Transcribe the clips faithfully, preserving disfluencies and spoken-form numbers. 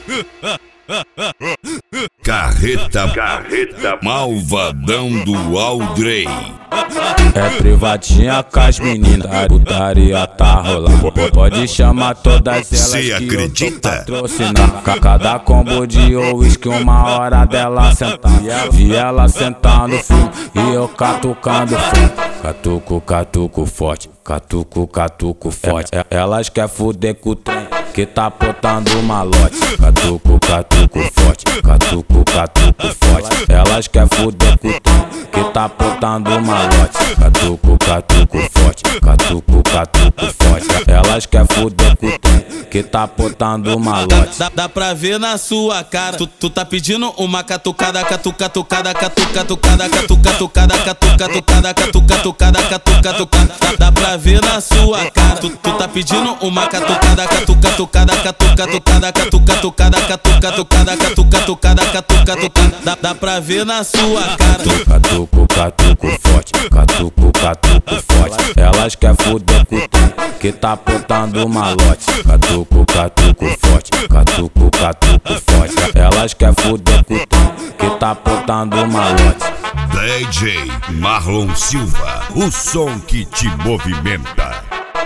Carreta, carreta, malvadão do Aldrey. É privadinha com as meninas, putaria tá rolando. Pode chamar todas elas. Cê acredita? Patrocinar cada combo de uísque, uma hora dela sentar. Vi ela sentando fumo e eu catucando fumo. Catuco, catuco forte, catuco, catuco forte. Elas quer fuder com o trem que tá botando malote. Catuco, catuco forte, catuco, catuco forte. Elas quer fuder com o trem que tá botando malote. Catuco, catuco forte, catuco, catuco forte. Elas quer fuder com o trem que tá botando malote. Dá, dá pra ver na sua cara. Tu, tu tá pedindo uma catucada, catuca, catucada, catuca, catucada, catuca, catucada, catuca, catucada, catuca, catucada, catuca, catucada. Dá, dá pra ver na sua cara. Tu, tu tá pedindo uma catucada, catuca, catucada, catuca, catucada, catuca, catucada, catuca, catucada, catuca, catucada, catuca, catucada. Dá, dá pra ver na sua cara. Catuco, catuco forte, catuco, catuco forte. Elas quer fuder com o trem que tá botando malote. Catuco, catuco forte, catuco, catuco forte. Elas quer fuder com o trem que tá botando malote. D J Marlon Silva, o som que te movimenta.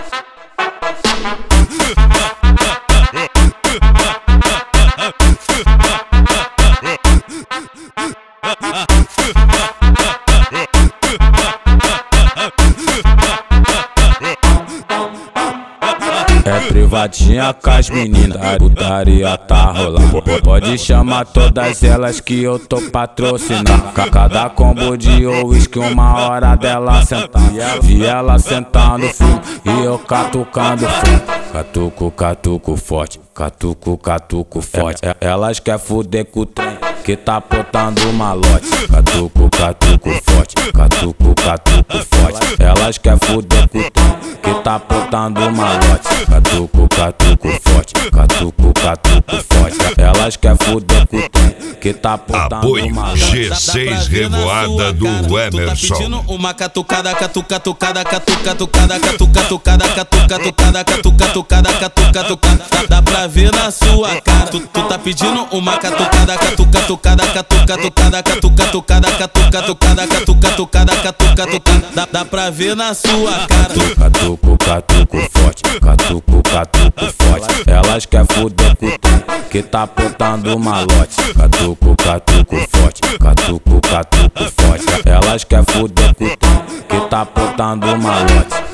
É privadinha com as meninas, putaria tá rolando. Pode chamar todas elas que eu tô patrocinando. Cada combo de uísque, uma hora dela sentar. Vi ela sentando fumo e eu catucando fumo. Catuco, catuco forte, catuco, catuco forte. Elas quer fuder com o trem que tá botando malote. Catuco, catuco forte, catuco, catuco forte. Elas quer fuder com o trem que tá botando malote. Catuco, catuco forte, catuco, catuco forte. Elas quer fuder com o trem que tá botando Apoio malote. G seis Revoada do Emerson. Tu tá pedindo uma catucada, catuca, catucada, catuca, catucada, catuca, catucada, catuca, catucada, catuca, catucada, catuca, catucada. Dá pra ver na sua cara. Tu, tu tá pedindo uma catucada, catuca, catucada, catuca, catucada, catuca, catucada, catuca, catucada, catuca, catucada, catuca, catucada. Dá, dá pra ver na sua cara. Catuco, catuco forte, catuco, catuco forte. Elas quer fuder com o trem que tá botando malote. Catuco, catuco forte, catuco, catuco forte. Elas quer fuder com o trem que tá botando malote.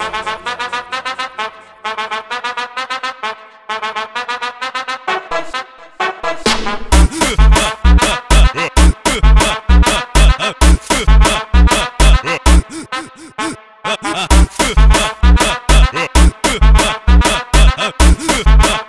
Ha ha ha ha!